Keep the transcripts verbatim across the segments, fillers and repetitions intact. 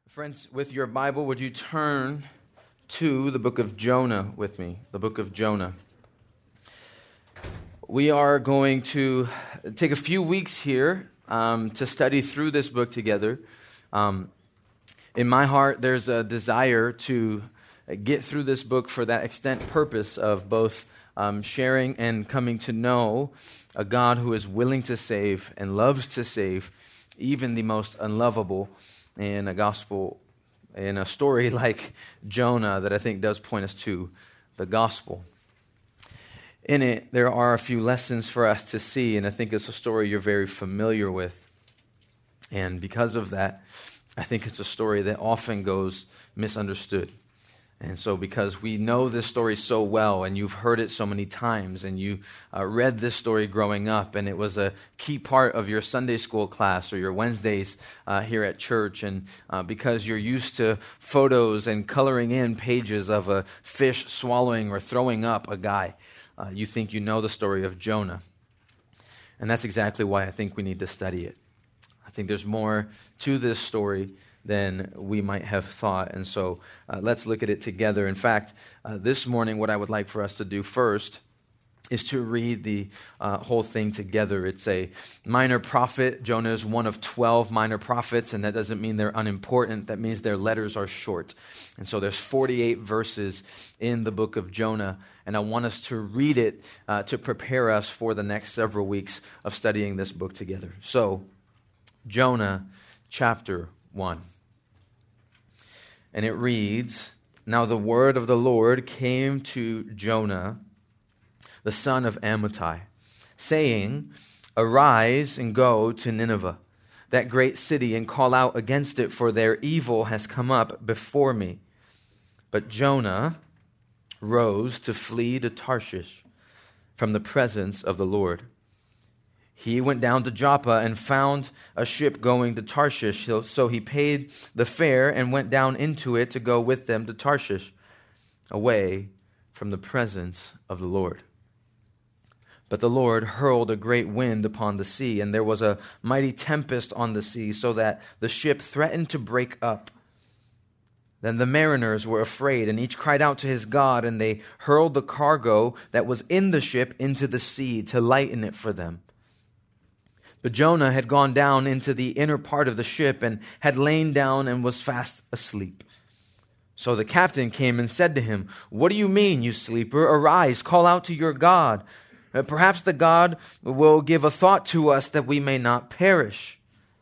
Friends, with your Bible, would you turn to the book of Jonah with me? The book of Jonah. We are going to take a few weeks here um, to study through this book together. Um, in my heart, there's a desire to get through this book for that extent purpose of both um, sharing and coming to know a God who is willing to save and loves to save even the most unlovable, in a gospel, in a story like Jonah that I think does point us to the gospel. In it, there are a few lessons for us to see, and I think it's a story you're very familiar with. And because of that, I think it's a story that often goes misunderstood. And so because we know this story so well, and you've heard it so many times, and you uh, read this story growing up, and it was a key part of your Sunday school class or your Wednesdays uh, here at church, and uh, because you're used to photos and coloring in pages of a fish swallowing or throwing up a guy, uh, you think you know the story of Jonah. And that's exactly why I think we need to study it. I think there's more to this story than we might have thought. And so uh, let's look at it together. In fact, uh, this morning, what I would like for us to do first is to read the uh, whole thing together. It's a minor prophet. Jonah is one of twelve minor prophets, and that doesn't mean they're unimportant. That means their letters are short. And so there's forty-eight verses in the book of Jonah, and I want us to read it uh, to prepare us for the next several weeks of studying this book together. So, Jonah chapter one. And it reads, "Now the word of the Lord came to Jonah, the son of Amittai, saying, Arise and go to Nineveh, that great city, and call out against it, for their evil has come up before me. But Jonah rose to flee to Tarshish from the presence of the Lord. He went down to Joppa and found a ship going to Tarshish. So he paid the fare and went down into it to go with them to Tarshish, away from the presence of the Lord. But the Lord hurled a great wind upon the sea, and there was a mighty tempest on the sea, so that the ship threatened to break up. Then the mariners were afraid, and each cried out to his God, and they hurled the cargo that was in the ship into the sea to lighten it for them. But Jonah had gone down into the inner part of the ship and had lain down and was fast asleep. So the captain came and said to him, What do you mean, you sleeper? Arise, call out to your God. Uh, perhaps the God will give a thought to us that we may not perish.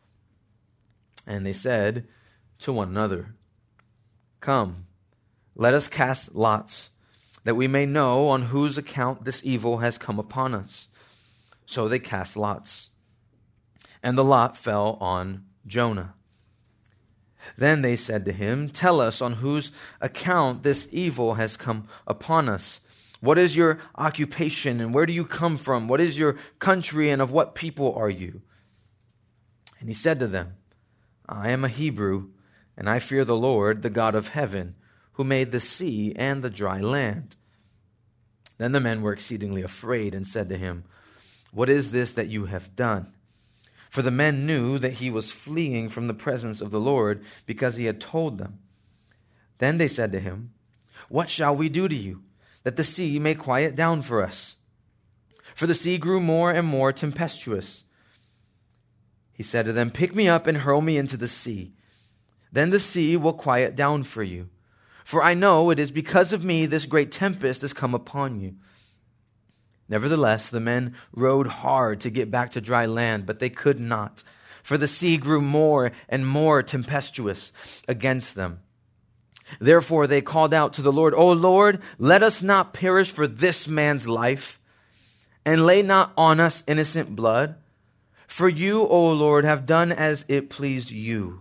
And they said to one another, Come, let us cast lots, that we may know on whose account this evil has come upon us. So they cast lots. And the lot fell on Jonah. Then they said to him, Tell us on whose account this evil has come upon us. What is your occupation, and where do you come from? What is your country, and of what people are you? And he said to them, I am a Hebrew, and I fear the Lord, the God of heaven, who made the sea and the dry land. Then the men were exceedingly afraid and said to him, What is this that you have done? For the men knew that he was fleeing from the presence of the Lord, because he had told them. Then they said to him, What shall we do to you, that the sea may quiet down for us? For the sea grew more and more tempestuous. He said to them, Pick me up and hurl me into the sea. Then the sea will quiet down for you. For I know it is because of me this great tempest has come upon you. Nevertheless, the men rowed hard to get back to dry land, but they could not, for the sea grew more and more tempestuous against them. Therefore they called out to the Lord, O Lord, let us not perish for this man's life, and lay not on us innocent blood. For you, O Lord, have done as it pleased you.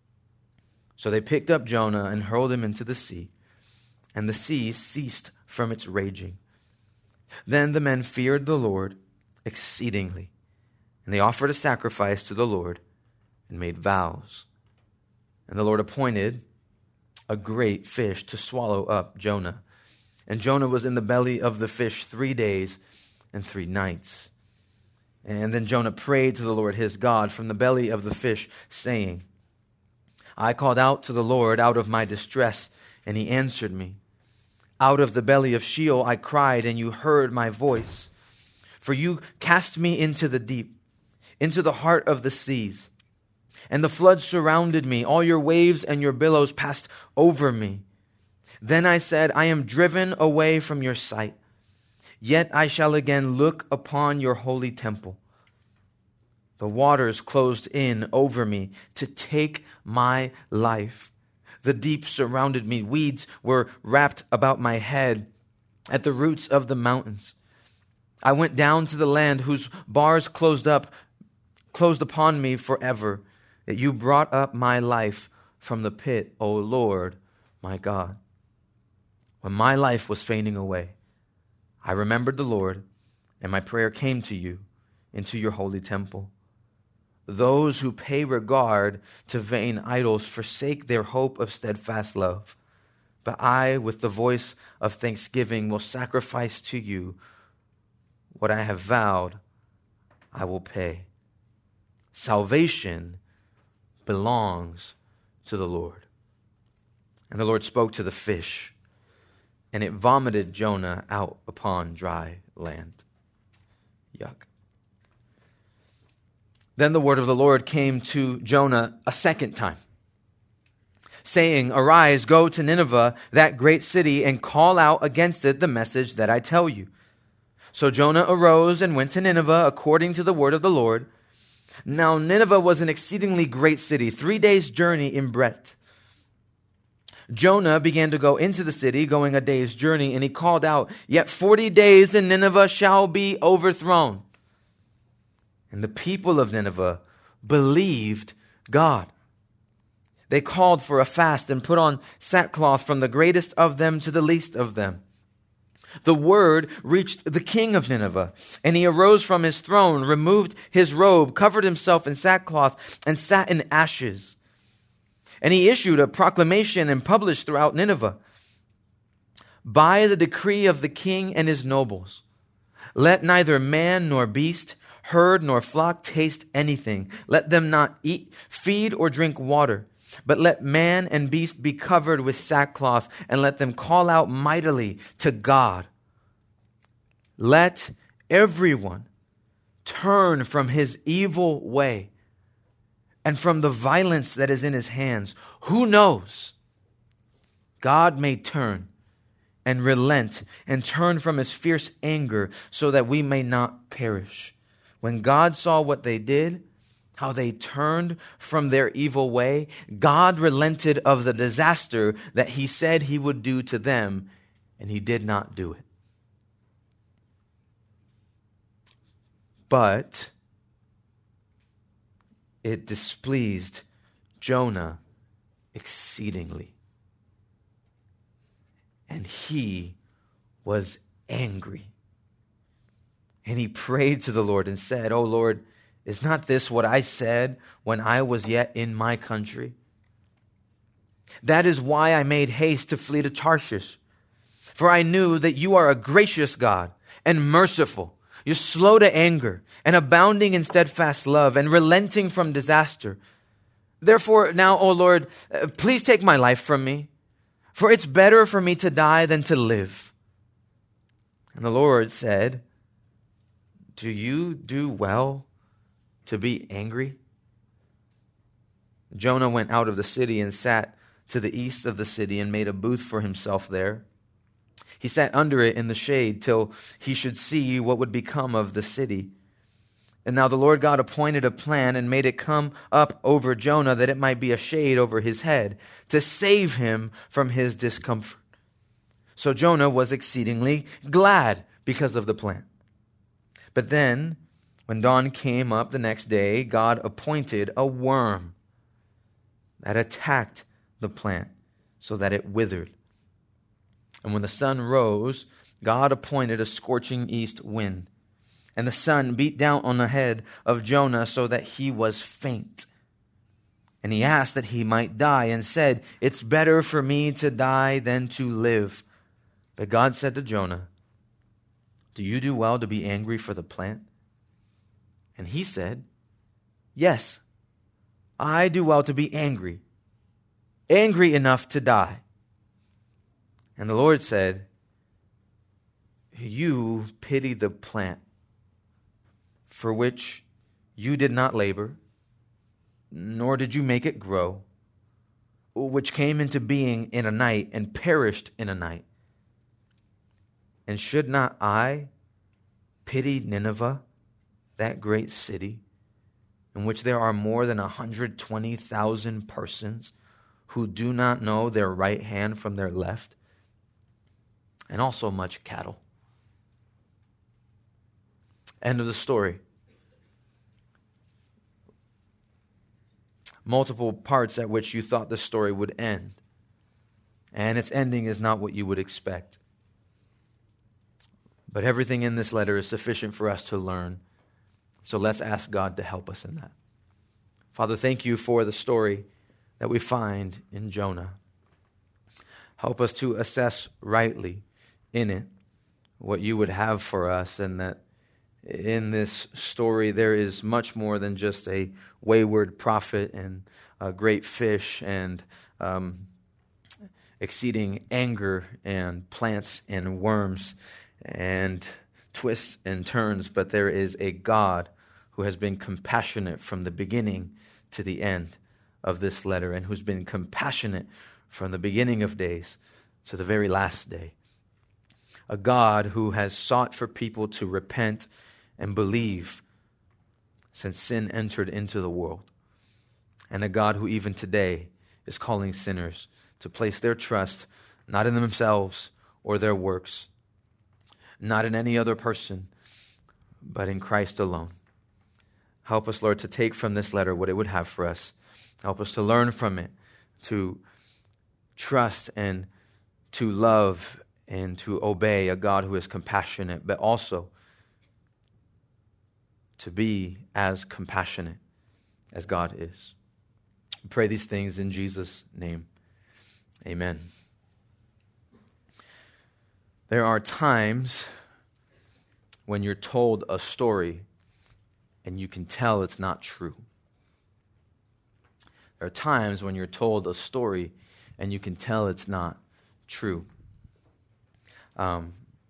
So they picked up Jonah and hurled him into the sea, and the sea ceased from its raging. Then the men feared the Lord exceedingly, and they offered a sacrifice to the Lord and made vows. And the Lord appointed a great fish to swallow up Jonah. And Jonah was in the belly of the fish three days and three nights. And then Jonah prayed to the Lord his God from the belly of the fish, saying, I called out to the Lord out of my distress, and he answered me. Out of the belly of Sheol I cried, and you heard my voice. For you cast me into the deep, into the heart of the seas. And the floods surrounded me. All your waves and your billows passed over me. Then I said, I am driven away from your sight. Yet I shall again look upon your holy temple. The waters closed in over me to take my life. The deep surrounded me. Weeds were wrapped about my head at the roots of the mountains. I went down to the land whose bars closed up, closed upon me forever. That you brought up my life from the pit, O Lord, my God. When my life was fading away, I remembered the Lord, and my prayer came to you into your holy temple. Those who pay regard to vain idols forsake their hope of steadfast love. But I, with the voice of thanksgiving, will sacrifice to you what I have vowed I will pay. Salvation belongs to the Lord. And the Lord spoke to the fish, and it vomited Jonah out upon dry land. Yuck. Then the word of the Lord came to Jonah a second time, saying, Arise, go to Nineveh, that great city, and call out against it the message that I tell you. So Jonah arose and went to Nineveh according to the word of the Lord. Now Nineveh was an exceedingly great city, three days' journey in breadth. Jonah began to go into the city, going a day's journey, and he called out, Yet forty days and Nineveh shall be overthrown. And the people of Nineveh believed God. They called for a fast and put on sackcloth from the greatest of them to the least of them. The word reached the king of Nineveh, and he arose from his throne, removed his robe, covered himself in sackcloth, and sat in ashes. And he issued a proclamation and published throughout Nineveh, By the decree of the king and his nobles, let neither man nor beast, herd nor flock taste anything. Let them not eat, feed, or drink water. But let man and beast be covered with sackcloth, and let them call out mightily to God. Let everyone turn from his evil way and from the violence that is in his hands. Who knows? God may turn and relent and turn from his fierce anger so that we may not perish. When God saw what they did, how they turned from their evil way, God relented of the disaster that he said he would do to them, and he did not do it. But it displeased Jonah exceedingly, and he was angry. And he prayed to the Lord and said, O Lord, is not this what I said when I was yet in my country? That is why I made haste to flee to Tarshish. For I knew that you are a gracious God and merciful. You're slow to anger and abounding in steadfast love and relenting from disaster. Therefore now, O Lord, uh, please take my life from me, for it's better for me to die than to live. And the Lord said, Do you do well to be angry? Jonah went out of the city and sat to the east of the city and made a booth for himself there. He sat under it in the shade till he should see what would become of the city. And now the Lord God appointed a plan and made it come up over Jonah that it might be a shade over his head to save him from his discomfort. So Jonah was exceedingly glad because of the plan. But then, when dawn came up the next day, God appointed a worm that attacked the plant so that it withered. And when the sun rose, God appointed a scorching east wind. And the sun beat down on the head of Jonah so that he was faint. And he asked that he might die and said, It's better for me to die than to live. But God said to Jonah, Do you do well to be angry for the plant? And he said, Yes, I do well to be angry angry enough to die. And the Lord said, you pity the plant for which you did not labor, nor did you make it grow, which came into being in a night and perished in a night. And should not I pity Nineveh, that great city, in which there are more than one hundred twenty thousand persons who do not know their right hand from their left, and also much cattle? End of the story. Multiple parts at which you thought the story would end. And its ending is not what you would expect. But everything in this letter is sufficient for us to learn. So let's ask God to help us in that. Father, thank you for the story that we find in Jonah. Help us to assess rightly in it what you would have for us, and that in this story there is much more than just a wayward prophet and a great fish and um, exceeding anger and plants and worms and twists and turns, but there is a God who has been compassionate from the beginning to the end of this letter, and who's been compassionate from the beginning of days to the very last day. A God who has sought for people to repent and believe since sin entered into the world. And a God who even today is calling sinners to place their trust not in themselves or their works, not in any other person, but in Christ alone. Help us, Lord, to take from this letter what it would have for us. Help us to learn from it, to trust and to love and to obey a God who is compassionate, but also to be as compassionate as God is. We pray these things in Jesus' name. Amen. There are times when you're told a story and you can tell it's not true. There are times when you're told a story and you can tell it's not true. Um,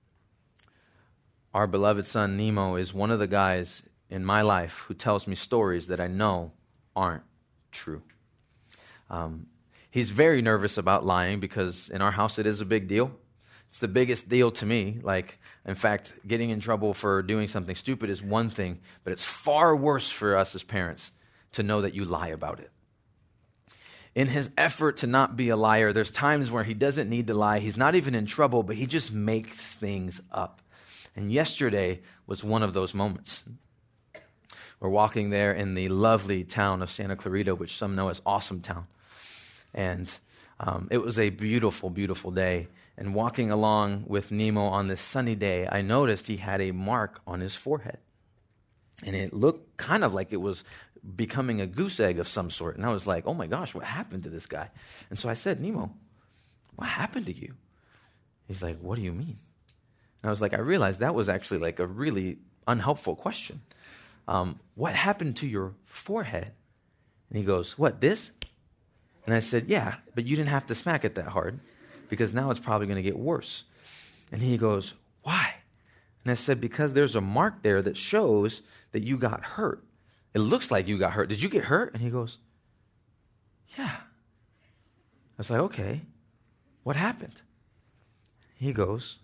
our beloved son Nemo is one of the guys in my life who tells me stories that I know aren't true. Um, he's very nervous about lying because in our house it is a big deal. It's the biggest deal to me. Like, in fact, getting in trouble for doing something stupid is one thing, but it's far worse for us as parents to know that you lie about it. In his effort to not be a liar, there's times where he doesn't need to lie. He's not even in trouble, but he just makes things up. And yesterday was one of those moments. We're walking there in the lovely town of Santa Clarita, which some know as Awesome Town. And um, it was a beautiful, beautiful day. And walking along with Nemo on this sunny day, I noticed he had a mark on his forehead. And it looked kind of like it was becoming a goose egg of some sort. And I was like, oh my gosh, what happened to this guy? And so I said, Nemo, what happened to you? He's like, what do you mean? And I was like, I realized that was actually like a really unhelpful question. Um, what happened to your forehead? And he goes, what, this? And I said, yeah, but you didn't have to smack it that hard because now it's probably going to get worse. And he goes, why? And I said, because there's a mark there that shows that you got hurt. It looks like you got hurt. Did you get hurt? And he goes, yeah. I was like, okay, what happened? He goes,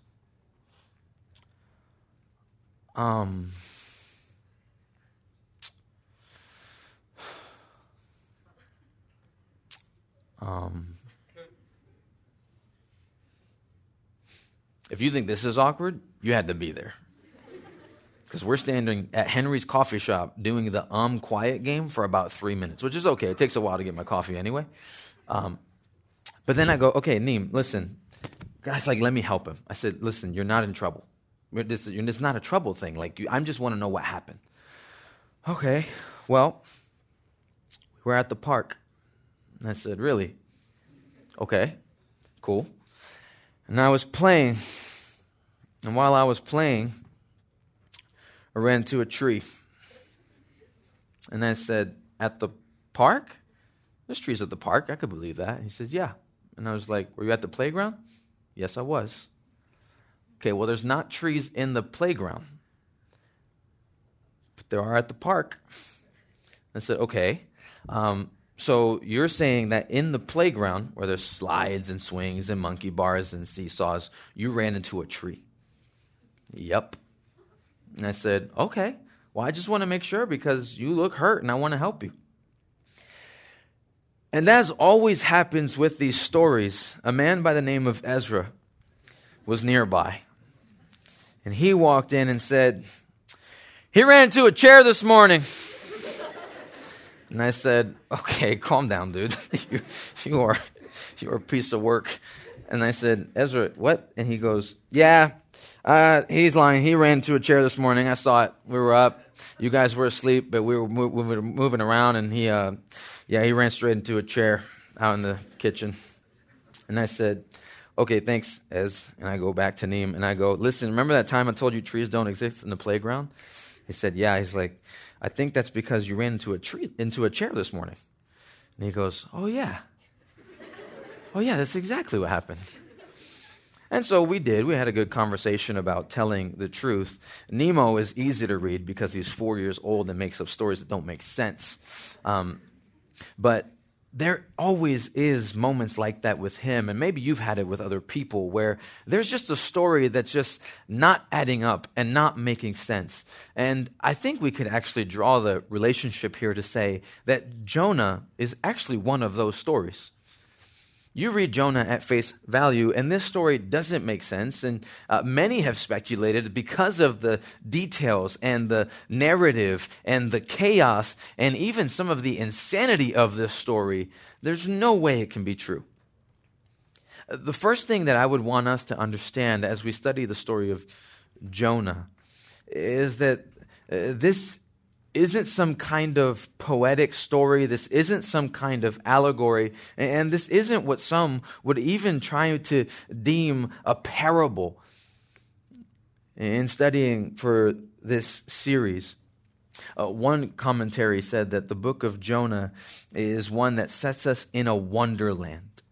um, um, if you think this is awkward, you had to be there. Because we're standing at Henry's coffee shop doing the um quiet game for about three minutes, which is okay. It takes a while to get my coffee anyway. Um, but then I go, okay, Neem, listen. Guy's like, let me help him. I said, listen, you're not in trouble. This is, it's not a trouble thing. Like, you, I just want to know what happened. Okay, well, we were at the park. And I said, really? Okay, cool. And I was playing. And while I was playing, I ran into a tree. And I said, at the park? there's trees at the park. I could believe that. He says, yeah. And I was like, were you at the playground? Yes, I was. Okay, well, there's not trees in the playground, but there are at the park. I said, okay. Um, so you're saying that in the playground, where there's slides and swings and monkey bars and seesaws, you ran into a tree? Yep. And I said, okay. Well, I just want to make sure because you look hurt and I want to help you. And as always happens with these stories, a man by the name of Ezra was nearby. And he walked in and said, he ran into a chair this morning. And I said, okay, calm down, dude. you, you are you are a piece of work. And I said, Ezra, what? And he goes, yeah, uh, he's lying. He ran into a chair this morning. I saw it. We were up. You guys were asleep, but we were mo- we were moving around. And he, uh, yeah, he ran straight into a chair out in the kitchen. And I said, okay, thanks, Ez. And I go back to Neem and I go, listen, remember that time I told you trees don't exist in the playground? He said, yeah. He's like, I think that's because you ran into a tree, into a chair this morning. And he goes, oh, yeah. Oh, yeah, that's exactly what happened. And so we did. We had a good conversation about telling the truth. Nemo is easy to read because he's four years old and makes up stories that don't make sense. Um, but there always is moments like that with him, and maybe you've had it with other people, where there's just a story that's just not adding up and not making sense. And I think we could actually draw the relationship here to say that Jonah is actually one of those stories. You read Jonah at face value, and this story doesn't make sense. And uh, many have speculated because of the details and the narrative and the chaos and even some of the insanity of this story, there's no way it can be true. The first thing that I would want us to understand as we study the story of Jonah is that uh, this isn't some kind of poetic story. This isn't some kind of allegory. And this isn't what some would even try to deem a parable in studying for this series. Uh, one commentary said that the book of Jonah is one that sets us in a wonderland.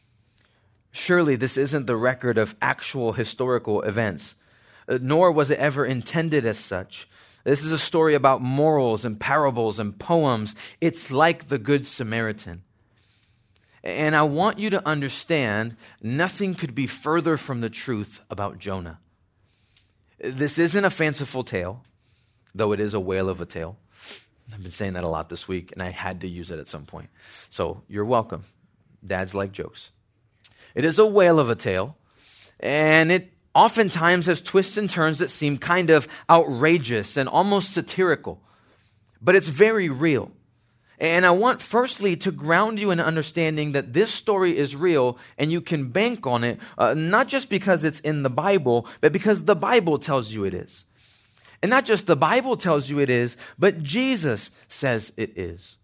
Surely this isn't the record of actual historical events, uh, nor was it ever intended as such. This is a story about morals and parables and poems. It's like the Good Samaritan. And I want you to understand, nothing could be further from the truth about Jonah. This isn't a fanciful tale, though it is a whale of a tale. I've been saying that a lot this week, and I had to use it at some point. So you're welcome. Dads like jokes. It is a whale of a tale, and it oftentimes has twists and turns that seem kind of outrageous and almost satirical, but it's very real. And I want firstly to ground you in understanding that this story is real and you can bank on it, uh, not just because it's in the Bible, but because the Bible tells you it is. And not just the Bible tells you it is, but Jesus says it is.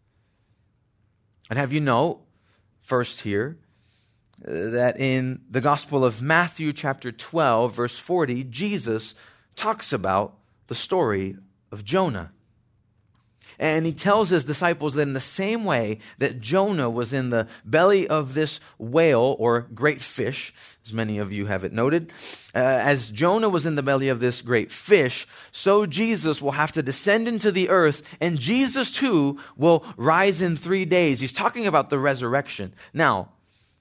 And have you know, first here, that in the Gospel of Matthew chapter twelve, verse forty, Jesus talks about the story of Jonah. And he tells his disciples that in the same way that Jonah was in the belly of this whale or great fish, as many of you have it noted, uh, as Jonah was in the belly of this great fish, so Jesus will have to descend into the earth, and Jesus too will rise in three days. He's talking about the resurrection. Now,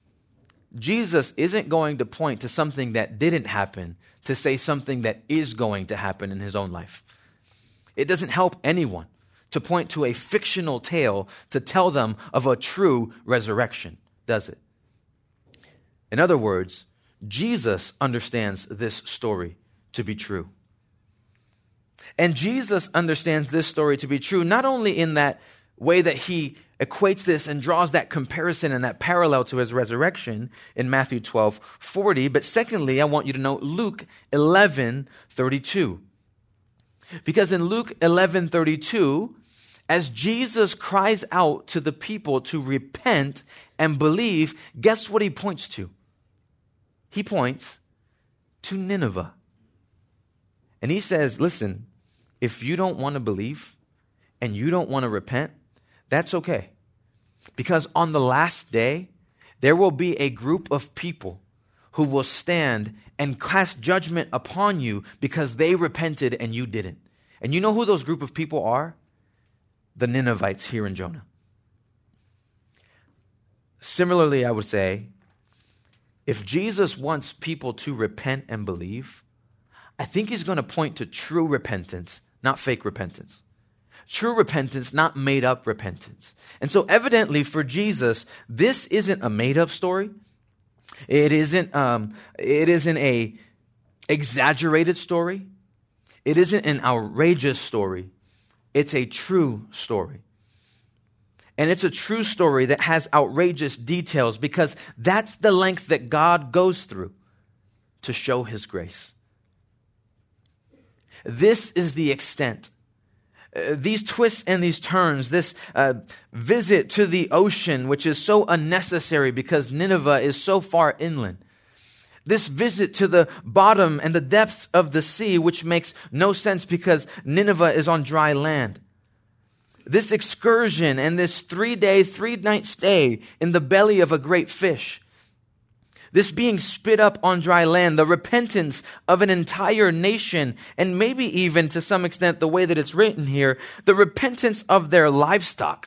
Jesus isn't going to point to something that didn't happen to say something that is going to happen in his own life. It doesn't help anyone to point to a fictional tale to tell them of a true resurrection, does it? In other words, Jesus understands this story to be true. And Jesus understands this story to be true not only in that way that he equates this and draws that comparison and that parallel to his resurrection in Matthew twelve forty. But secondly, I want you to know Luke eleven thirty-two. Because in Luke eleven thirty-two, as Jesus cries out to the people to repent and believe, guess what he points to? He points to Nineveh. And he says, listen, if you don't want to believe and you don't want to repent, that's okay. Because on the last day, there will be a group of people who will stand and cast judgment upon you because they repented and you didn't. And you know who those group of people are? The Ninevites here in Jonah. Similarly, I would say, if Jesus wants people to repent and believe, I think he's going to point to true repentance, not fake repentance. True repentance, not made-up repentance. And so evidently for Jesus, this isn't a made-up story. It isn't, um, it isn't a exaggerated story. It isn't an outrageous story. It's a true story. And it's a true story that has outrageous details because that's the length that God goes through to show his grace. This is the extent. Uh, these twists and these turns, this uh, visit to the ocean, which is so unnecessary because Nineveh is so far inland. This visit to the bottom and the depths of the sea, which makes no sense because Nineveh is on dry land. This excursion and this three-day, three-night stay in the belly of a great fish. This being spit up on dry land, the repentance of an entire nation, and maybe even to some extent the way that it's written here, the repentance of their livestock.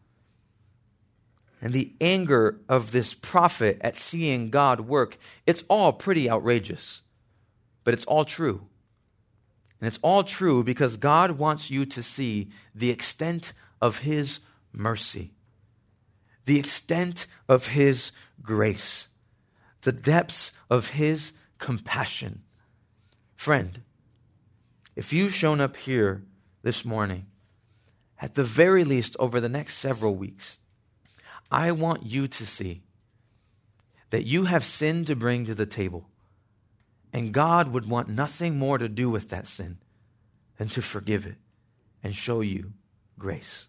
And the anger of this prophet at seeing God work, it's all pretty outrageous, but it's all true. And it's all true because God wants you to see the extent of his mercy, the extent of his grace, the depths of his compassion. Friend, if you've shown up here this morning, at the very least over the next several weeks, I want you to see that you have sin to bring to the table, and God would want nothing more to do with that sin than to forgive it and show you grace.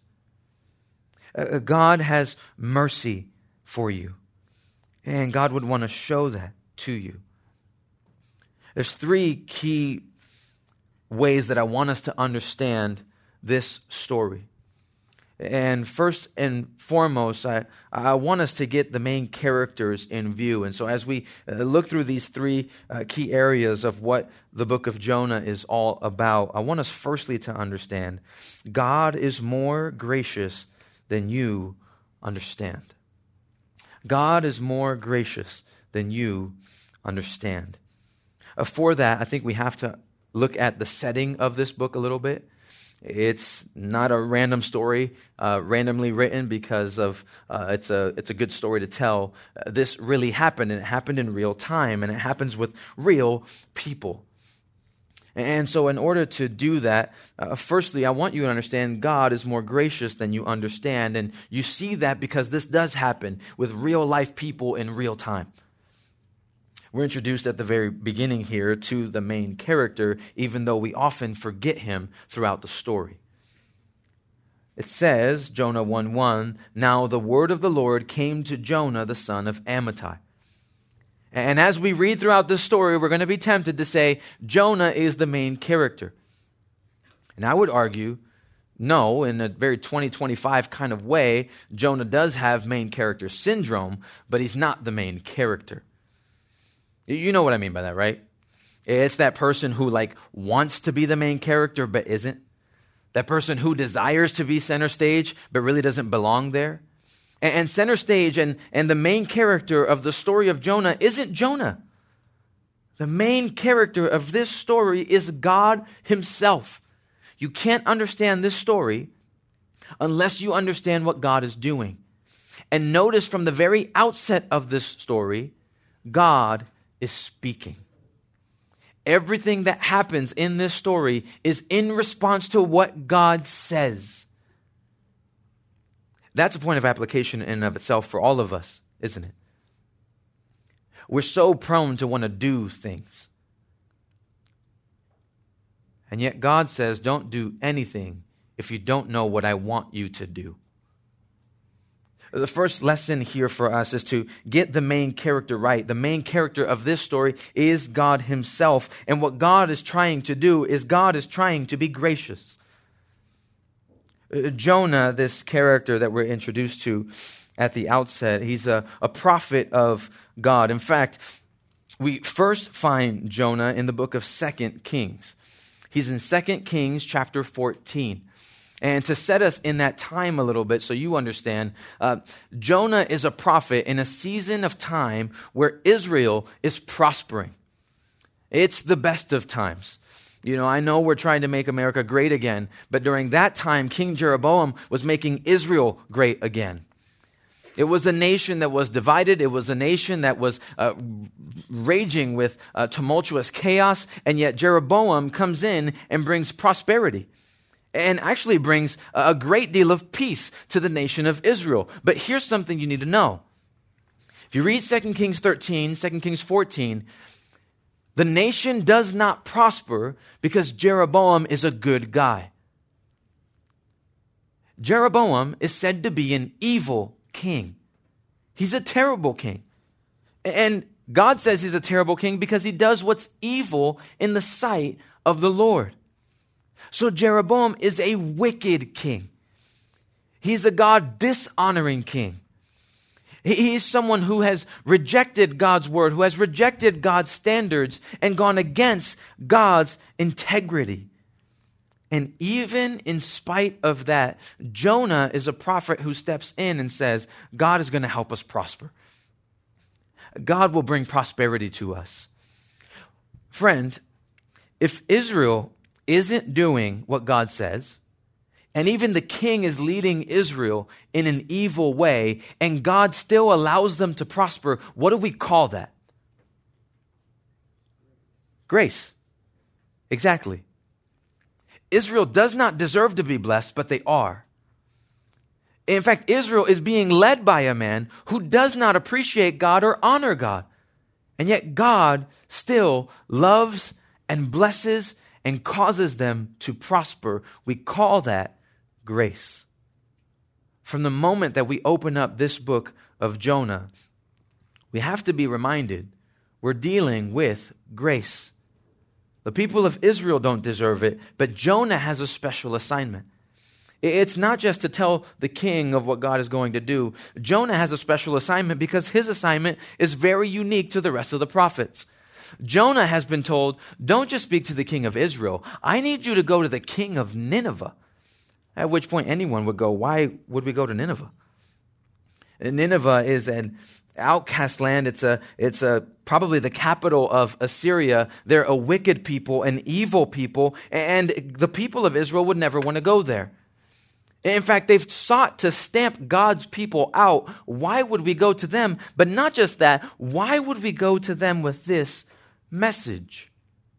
Uh, God has mercy for you. And God would want to show that to you. There's three key ways that I want us to understand this story. And first and foremost, I, I want us to get the main characters in view. And so as we uh, look through these three uh, key areas of what the book of Jonah is all about, I want us firstly to understand God is more gracious than you understand. God is more gracious than you understand. Uh, for that, I think we have to look at the setting of this book a little bit. It's not a random story, uh, randomly written because of uh, it's a it's a good story to tell. Uh, this really happened, and it happened in real time, and it happens with real people. And so in order to do that, uh, firstly, I want you to understand God is more gracious than you understand. And you see that because this does happen with real life people in real time. We're introduced at the very beginning here to the main character, even though we often forget him throughout the story. It says, Jonah one one, "Now the word of the Lord came to Jonah, the son of Amittai." And as we read throughout this story, we're going to be tempted to say Jonah is the main character. And I would argue, no, in a very twenty twenty-five kind of way, Jonah does have main character syndrome, but he's not the main character. You know what I mean by that, right? It's that person who like wants to be the main character but isn't. That person who desires to be center stage but really doesn't belong there. And center stage and, and the main character of the story of Jonah isn't Jonah. The main character of this story is God himself. You can't understand this story unless you understand what God is doing. And notice from the very outset of this story, God is speaking. Everything that happens in this story is in response to what God says. That's a point of application in and of itself for all of us, isn't it? We're so prone to want to do things. And yet God says, don't do anything if you don't know what I want you to do. The first lesson here for us is to get the main character right. The main character of this story is God himself. And what God is trying to do is God is trying to be gracious. Uh, Jonah, this character that we're introduced to at the outset, he's a, a prophet of God. In fact, we first find Jonah in the book of Second Kings. He's in Second Kings chapter fourteen. And to set us in that time a little bit so you understand, uh, Jonah is a prophet in a season of time where Israel is prospering. It's the best of times. You know, I know we're trying to make America great again, but during that time, King Jeroboam was making Israel great again. It was a nation that was divided. It was a nation that was uh, raging with uh, tumultuous chaos, and yet Jeroboam comes in and brings prosperity and actually brings a great deal of peace to the nation of Israel. But here's something you need to know. If you read Second Kings thirteen, Second Kings fourteen, the nation does not prosper because Jeroboam is a good guy. Jeroboam is said to be an evil king. He's a terrible king. And God says he's a terrible king because he does what's evil in the sight of the Lord. So Jeroboam is a wicked king. He's a God dishonoring king. He's someone who has rejected God's word, who has rejected God's standards and gone against God's integrity. And even in spite of that, Jonah is a prophet who steps in and says, God is going to help us prosper. God will bring prosperity to us. Friend, if Israel isn't doing what God says, and even the king is leading Israel in an evil way, and God still allows them to prosper, what do we call that? Grace. Exactly. Israel does not deserve to be blessed, but they are. In fact, Israel is being led by a man who does not appreciate God or honor God. And yet God still loves and blesses and causes them to prosper. We call that grace. From the moment that we open up this book of Jonah, we have to be reminded we're dealing with grace. The people of Israel don't deserve it, but Jonah has a special assignment. It's not just to tell the king of what God is going to do. Jonah has a special assignment because his assignment is very unique to the rest of the prophets. Jonah has been told, don't just speak to the king of Israel. I need you to go to the king of Nineveh. At which point anyone would go, why would we go to Nineveh? And Nineveh is an outcast land. It's a, it's a probably the capital of Assyria. They're a wicked people, an evil people, and the people of Israel would never want to go there. In fact, they've sought to stamp God's people out. Why would we go to them? But not just that, why would we go to them with this message?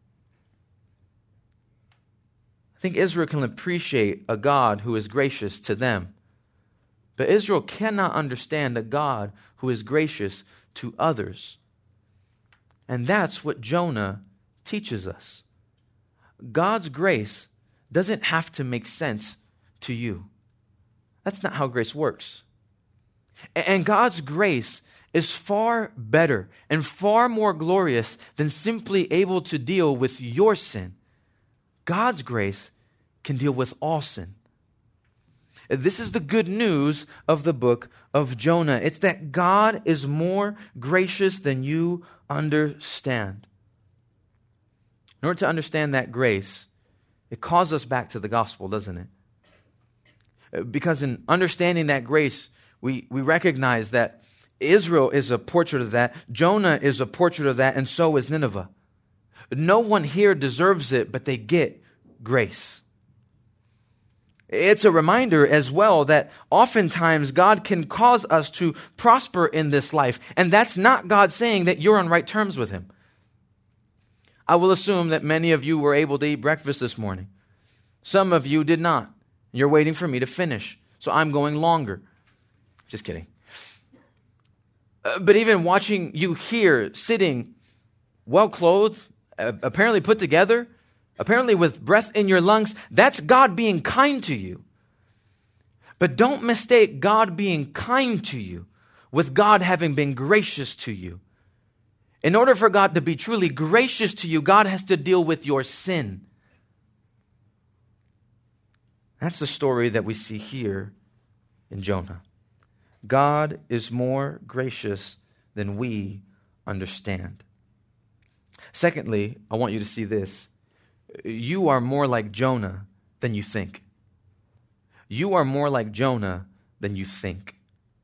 I think Israel can appreciate a God who is gracious to them. But Israel cannot understand a God who is gracious to others. And that's what Jonah teaches us. God's grace doesn't have to make sense to you. That's not how grace works. And God's grace is far better and far more glorious than simply able to deal with your sin. God's grace can deal with all sin. This is the good news of the book of Jonah. It's that God is more gracious than you understand. In order to understand that grace, it calls us back to the gospel, doesn't it? Because in understanding that grace, we, we recognize that Israel is a portrait of that, Jonah is a portrait of that, and so is Nineveh. No one here deserves it, but they get grace. It's a reminder as well that oftentimes God can cause us to prosper in this life, and that's not God saying that you're on right terms with Him. I will assume that many of you were able to eat breakfast this morning. Some of you did not. You're waiting for me to finish, so I'm going longer. Just kidding. Uh, but even watching you here, sitting, well-clothed, uh, apparently put together, apparently with breath in your lungs, that's God being kind to you. But don't mistake God being kind to you with God having been gracious to you. In order for God to be truly gracious to you, God has to deal with your sin. That's the story that we see here in Jonah. God is more gracious than we understand. Secondly, I want you to see this. You are more like Jonah than you think. You are more like Jonah than you think.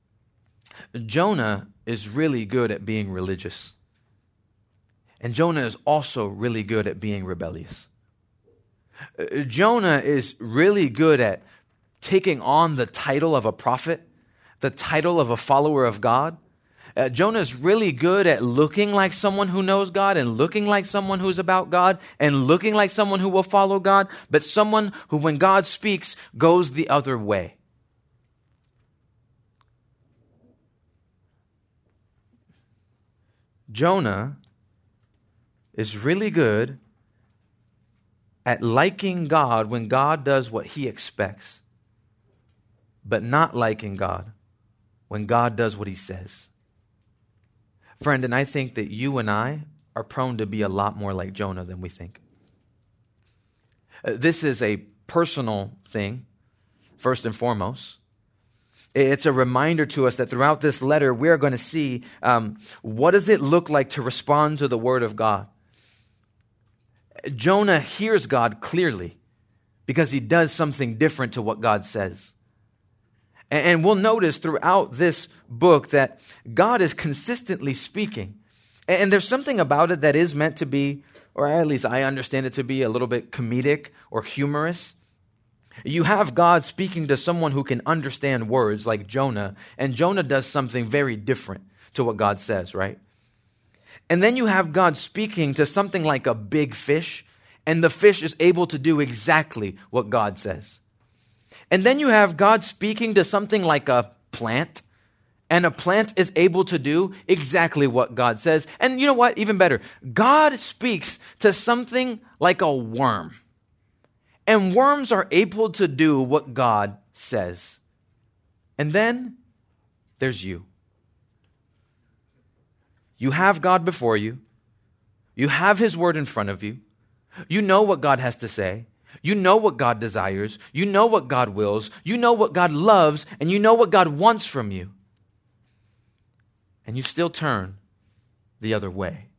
Jonah is really good at being religious. And Jonah is also really good at being rebellious. Jonah is really good at taking on the title of a prophet, the title of a follower of God. Uh, Jonah is really good at looking like someone who knows God and looking like someone who's about God and looking like someone who will follow God, but someone who, when God speaks, goes the other way. Jonah is really good at liking God when God does what he expects, but not liking God when God does what he says. Friend, and I think that you and I are prone to be a lot more like Jonah than we think. Uh, this is a personal thing, first and foremost. It's a reminder to us that throughout this letter, we're going to see um, what does it look like to respond to the word of God. Jonah hears God clearly because he does something different to what God says. And we'll notice throughout this book that God is consistently speaking. And there's something about it that is meant to be, or at least I understand it to be, a little bit comedic or humorous. You have God speaking to someone who can understand words like Jonah, and Jonah does something very different to what God says, right? And then you have God speaking to something like a big fish, and the fish is able to do exactly what God says. And then you have God speaking to something like a plant, and a plant is able to do exactly what God says. And you know what? Even better, God speaks to something like a worm, and worms are able to do what God says. And then there's you. You have God before you. You have his word in front of you. You know what God has to say. You know what God desires. You know what God wills. You know what God loves. And you know what God wants from you. And you still turn the other way.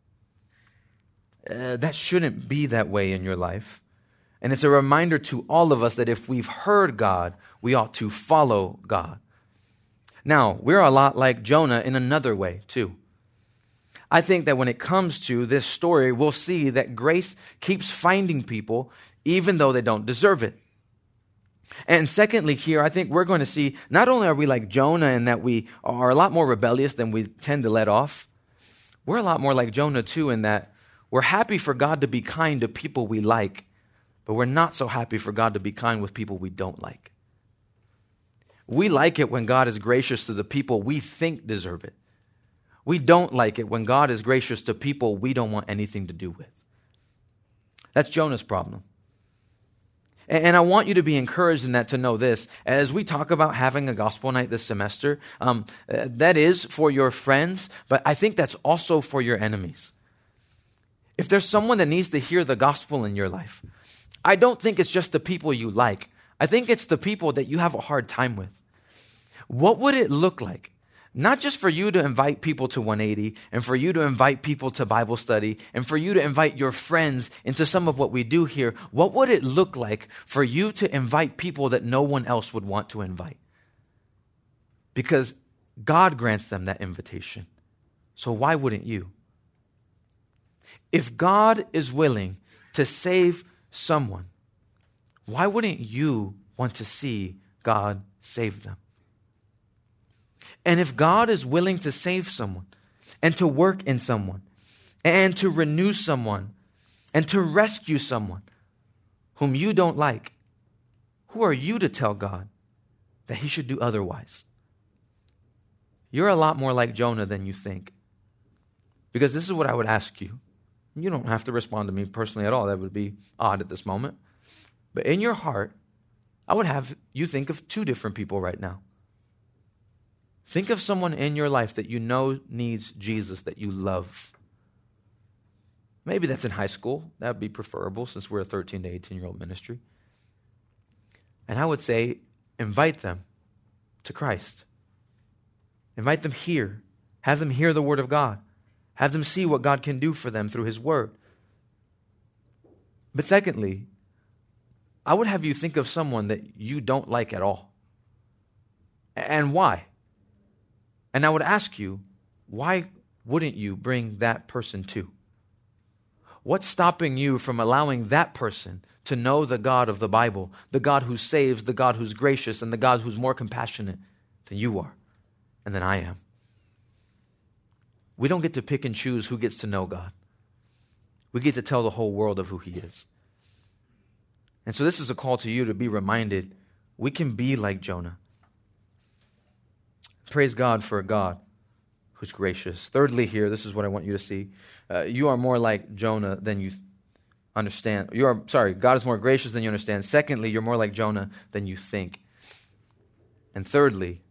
Uh, that shouldn't be that way in your life. And it's a reminder to all of us that if we've heard God, we ought to follow God. Now, we're a lot like Jonah in another way, too. I think that when it comes to this story, we'll see that grace keeps finding people even though they don't deserve it. And secondly, here, I think we're going to see not only are we like Jonah in that we are a lot more rebellious than we tend to let off, we're a lot more like Jonah too in that we're happy for God to be kind to people we like, but we're not so happy for God to be kind with people we don't like. We like it when God is gracious to the people we think deserve it. We don't like it when God is gracious to people we don't want anything to do with. That's Jonah's problem. And I want you to be encouraged in that to know this. As we talk about having a gospel night this semester, um, that is for your friends, but I think that's also for your enemies. If there's someone that needs to hear the gospel in your life, I don't think it's just the people you like. I think it's the people that you have a hard time with. What would it look like? Not just for you to invite people to one eighty and for you to invite people to Bible study and for you to invite your friends into some of what we do here. What would it look like for you to invite people that no one else would want to invite? Because God grants them that invitation. So why wouldn't you? If God is willing to save someone, why wouldn't you want to see God save them? And if God is willing to save someone and to work in someone and to renew someone and to rescue someone whom you don't like, who are you to tell God that he should do otherwise? You're a lot more like Jonah than you think. Because this is what I would ask you. You don't have to respond to me personally at all. That would be odd at this moment. But in your heart, I would have you think of two different people right now. Think of someone in your life that you know needs Jesus, that you love. Maybe that's in high school. That would be preferable since we're a thirteen to eighteen-year-old ministry. And I would say, invite them to Christ. Invite them here. Have them hear the word of God. Have them see what God can do for them through his word. But secondly, I would have you think of someone that you don't like at all. And why? And I would ask you, why wouldn't you bring that person too? What's stopping you from allowing that person to know the God of the Bible, the God who saves, the God who's gracious, and the God who's more compassionate than you are and than I am? We don't get to pick and choose who gets to know God. We get to tell the whole world of who he is. And so this is a call to you to be reminded we can be like Jonah. Praise God for a God who's gracious. Thirdly here, this is what I want you to see. Uh, you are more like Jonah than you understand. You are, sorry, God is more gracious than you understand. Secondly, you're more like Jonah than you think. And thirdly,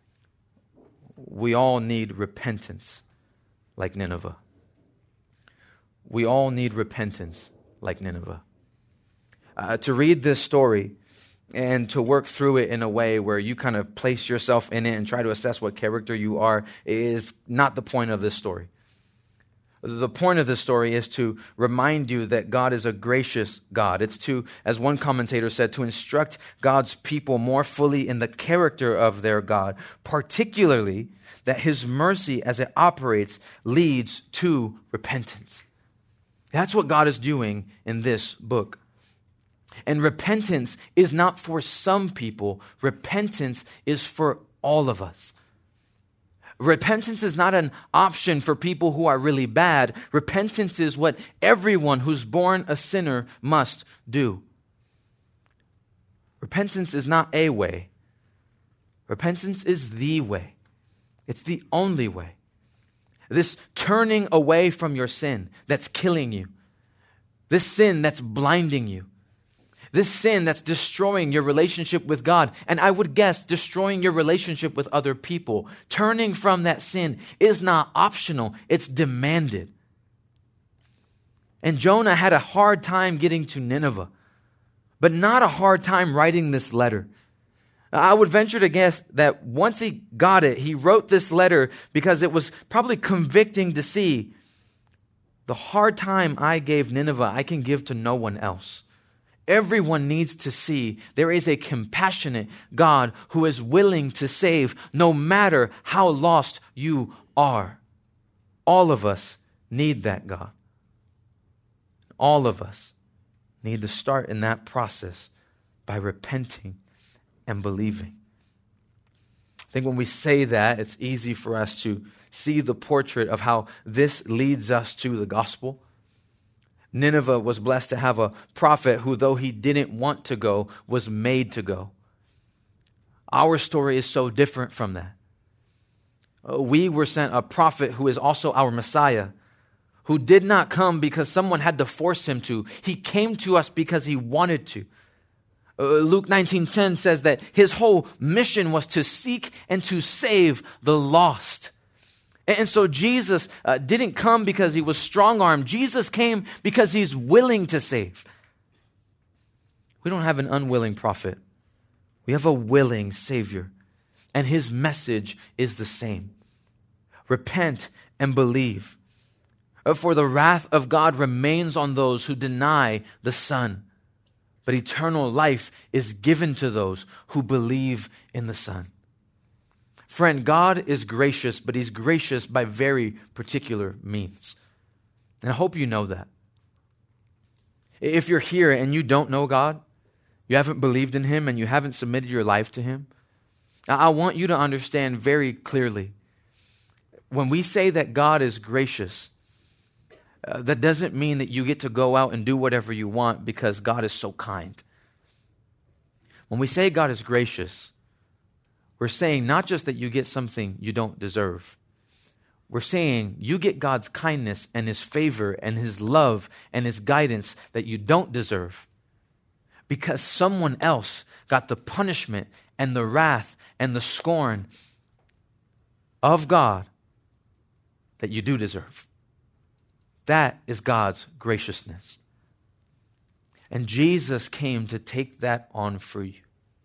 we all need repentance like Nineveh. We all need repentance like Nineveh. Uh, to read this story and to work through it in a way where you kind of place yourself in it and try to assess what character you are is not the point of this story. The point of this story is to remind you that God is a gracious God. It's to, as one commentator said, to instruct God's people more fully in the character of their God, particularly that his mercy as it operates leads to repentance. That's what God is doing in this book. And repentance is not for some people. Repentance is for all of us. Repentance is not an option for people who are really bad. Repentance is what everyone who's born a sinner must do. Repentance is not a way. Repentance is the way. It's the only way. This turning away from your sin that's killing you. This sin that's blinding you. This sin that's destroying your relationship with God, and I would guess destroying your relationship with other people. Turning from that sin is not optional, it's demanded. And Jonah had a hard time getting to Nineveh, but not a hard time writing this letter. I would venture to guess that once he got it, he wrote this letter because it was probably convicting to see the hard time I gave Nineveh, I can give to no one else. Everyone needs to see there is a compassionate God who is willing to save no matter how lost you are. All of us need that God. All of us need to start in that process by repenting and believing. I think when we say that, it's easy for us to see the portrait of how this leads us to the gospel. Nineveh was blessed to have a prophet who, though he didn't want to go, was made to go. Our story is so different from that. We were sent a prophet who is also our Messiah, who did not come because someone had to force him to. He came to us because he wanted to. Uh, Luke nineteen ten says that his whole mission was to seek and to save the lost. And so Jesus uh, didn't come because he was strong-armed. Jesus came because he's willing to save. We don't have an unwilling prophet. We have a willing Savior. And his message is the same. Repent and believe. For the wrath of God remains on those who deny the Son. But eternal life is given to those who believe in the Son. Friend, God is gracious, but he's gracious by very particular means. And I hope you know that. If you're here and you don't know God, you haven't believed in him and you haven't submitted your life to him, I want you to understand very clearly, when we say that God is gracious, uh, that doesn't mean that you get to go out and do whatever you want because God is so kind. When we say God is gracious, we're saying not just that you get something you don't deserve. We're saying you get God's kindness and his favor and his love and his guidance that you don't deserve because someone else got the punishment and the wrath and the scorn of God that you do deserve. That is God's graciousness. And Jesus came to take that on for you.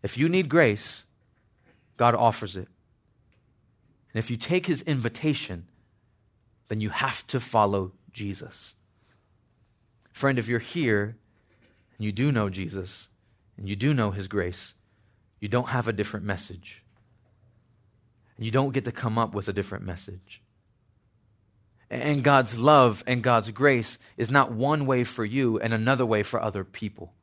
If you need grace, God offers it. And if you take his invitation, then you have to follow Jesus. Friend, if you're here and you do know Jesus and you do know his grace, you don't have a different message. And you don't get to come up with a different message. And God's love and God's grace is not one way for you and another way for other people.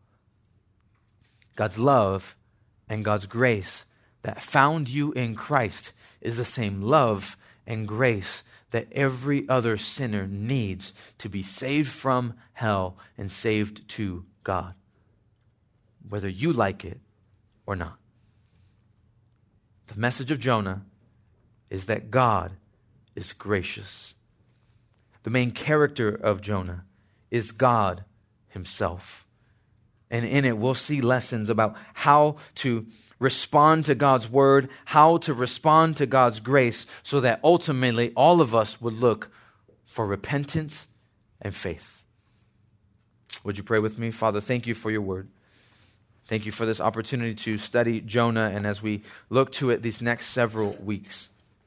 God's love and God's grace that found you in Christ is the same love and grace that every other sinner needs to be saved from hell and saved to God, whether you like it or not. The message of Jonah is that God is gracious. The main character of Jonah is God himself. And in it, we'll see lessons about how to respond to God's word, how to respond to God's grace, so that ultimately all of us would look for repentance and faith. Would you pray with me? Father, thank you for your word. Thank you for this opportunity to study Jonah, and as we look to it these next several weeks,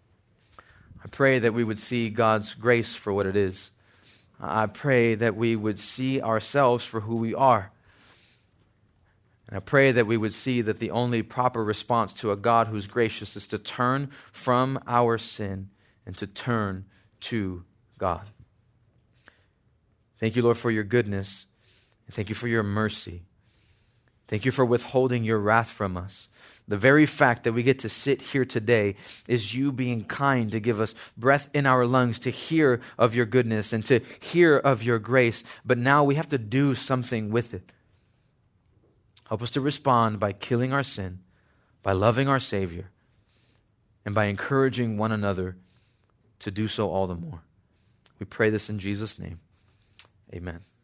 I pray that we would see God's grace for what it is. I pray that we would see ourselves for who we are. And I pray that we would see that the only proper response to a God who's gracious is to turn from our sin and to turn to God. Thank you, Lord, for your goodness. And thank you for your mercy. Thank you for withholding your wrath from us. The very fact that we get to sit here today is you being kind to give us breath in our lungs to hear of your goodness and to hear of your grace. But now we have to do something with it. Help us to respond by killing our sin, by loving our Savior, and by encouraging one another to do so all the more. We pray this in Jesus' name. Amen.